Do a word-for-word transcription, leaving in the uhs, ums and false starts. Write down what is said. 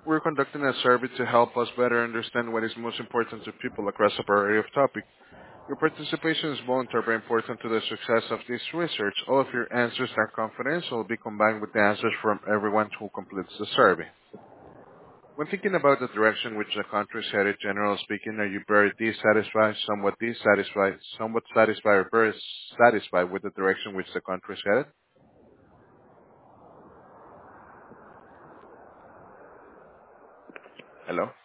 We're conducting a survey to help us better understand what is most important to people across a variety of topics. Your participation is voluntary but important to the success of this research. All of your answers are confidential will be combined with the answers from everyone who completes the survey. When thinking about the direction which the country is headed, generally speaking, are you very dissatisfied, somewhat dissatisfied, somewhat satisfied, or very satisfied with the direction which the country is headed? Hello?